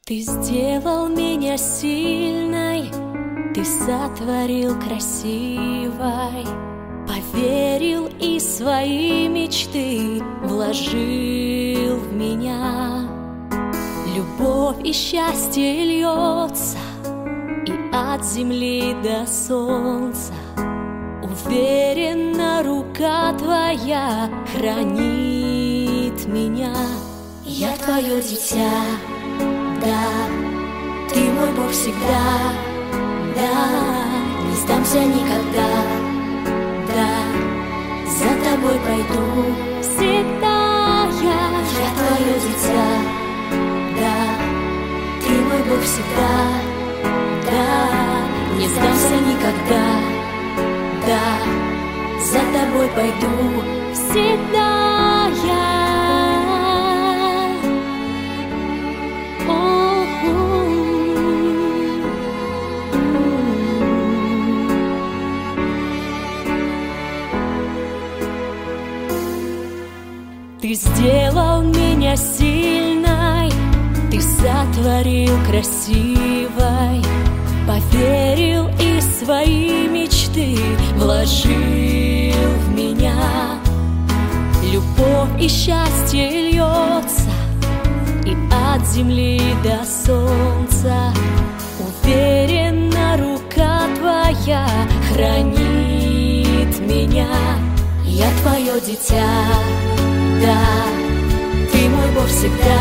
Ты сделал меня сильной, ты сотворил красивой, поверил и свои мечты вложил в меня. Любовь и счастье льется и от земли до солнца. Уверенно рука твоя хранит меня. Я твое дитя, да, ты мой Бог всегда, да, не сдамся никогда, да, за тобой пойду всегда я твое дитя, да, ты мой Бог всегда, да, не сдамся никогда, да, за тобой пойду всегда я. Ты сделал меня сильной, ты сотворил красивой, поверил и свои мечты вложил в меня. Любовь и счастье льется и от земли до солнца. Уверенно рука твоя хранит меня. Я твое дитя, да, ты мой Бог всегда,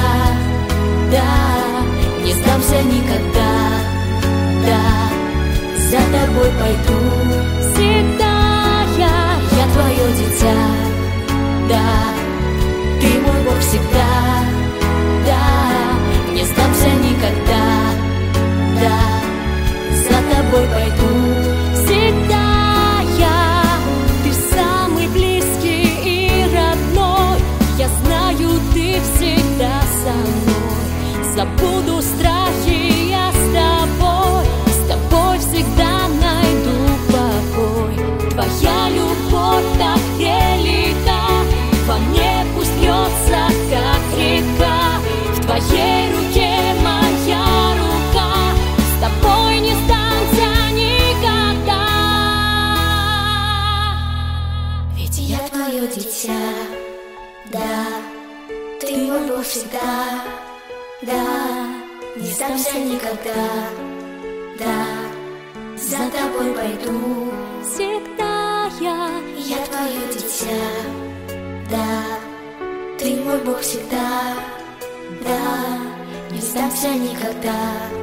да, не сдамся никогда, да, за тобой пойду всегда я твое дитя, да, ты мой Бог всегда, да, не сдамся никогда, да, за тобой пойду всегда. Ты всегда со мной, забуду страхи, я с тобой всегда найду покой. Твоя любовь так велика, во мне пусть льется, как река. В твоей руке моя рука, с тобой не сдамся никогда. Ведь я твое дитя, да, ты мой Бог всегда, да, не сдамся никогда, да, за тобой пойду всегда я твое дитя, да, ты мой Бог всегда, да, не сдамся никогда,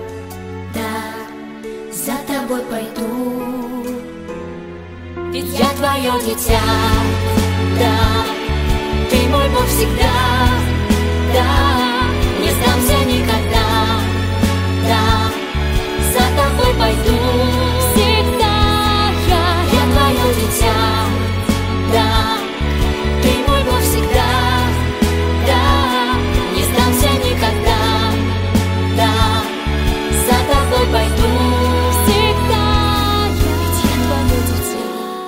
да, за тобой пойду. Ведь я твое дитя, да, ты мой Бог всегда, да, не сдамся никогда, да, за тобой пойду всегда я твое дитя, да, ты мой Бог всегда, да, не сдамся никогда, да, за тобой пойду всегда ведь я твое дитя,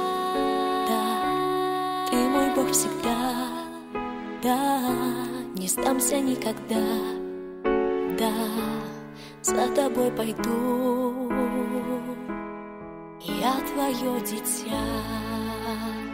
да, ты мой Бог всегда, да, не сдамся никогда, да, за тобой пойду, я твое дитя.